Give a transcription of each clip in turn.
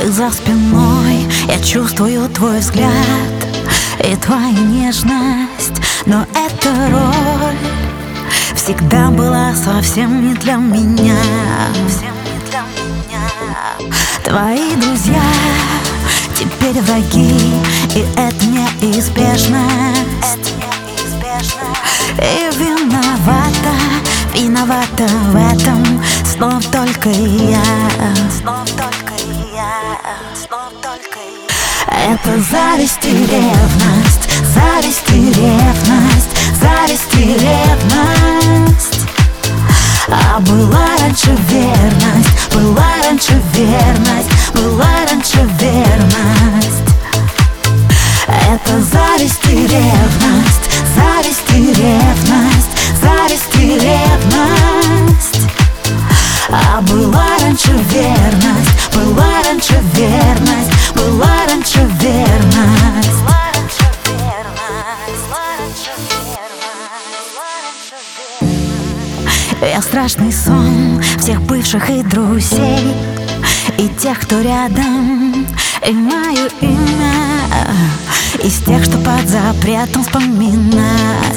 Ты за спиной, я чувствую твой взгляд и твою нежность, но эта роль всегда была совсем не для меня. Твои друзья теперь враги, и это неизбежно. И виновата в этом снова только я. Это зависть и ревность, зависть и ревность, зависть и ревность. А была раньше верность, была раньше верность, была раньше верность. Это зависть и ревность, зависть и ревность, зависть и ревность. А была раньше верность, была раньше верность, была раньше верность. Я страшный сон всех бывших и друзей, и тех, кто рядом, и мое имя, из тех, что под запретом вспоминать.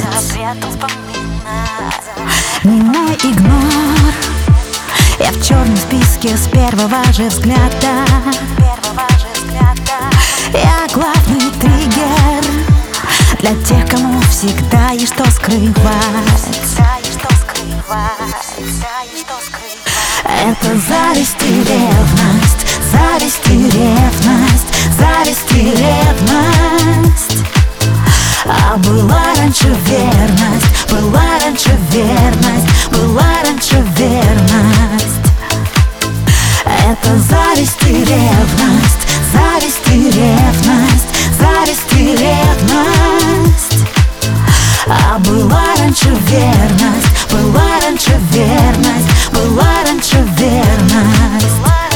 Не мой игнор, я в черном списке с первого же взгляда. Я главный триггер для тех, кому всегда есть что скрывать. Это зависть и ревность, зависть и ревность, зависть и ревность. А была раньше верность, была раньше верность, была раньше верность. Это зависть и ревность, зависть и ревность, зависть и ревность. А была раньше верность, была раньше верность, была раньше верность.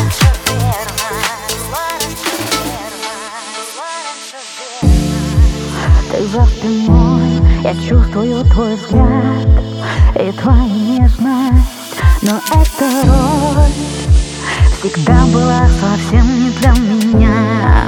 Ты за спиной, я чувствую твой взгляд и твою нежность, но эта роль всегда была совсем не для меня.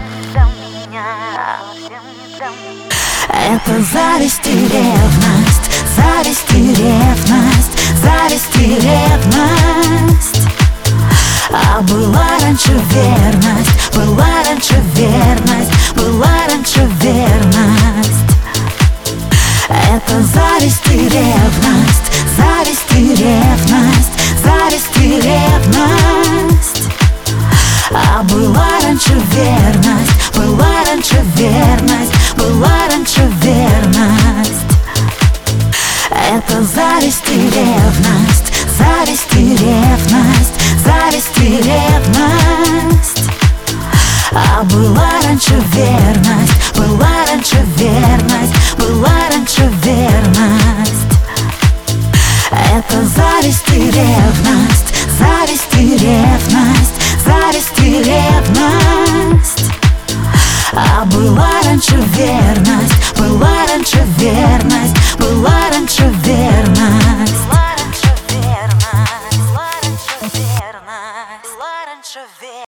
Это зависть и ревность, зависть и ревность, зависть и ревность. А была раньше верность, была раньше верность, была раньше верность. Это зависть и ревность, зависть и ревность, зависть и ревность. А была раньше верность, была раньше верность, была раньше верность. Это зависть и ревность, зависть и ревность, зависть и ревность. А была раньше верность, была раньше верность, была раньше верность. Это зависть и ревность, зависть и ревность, зависть и ревность. А была раньше верность, была раньше верность, была раньше верность.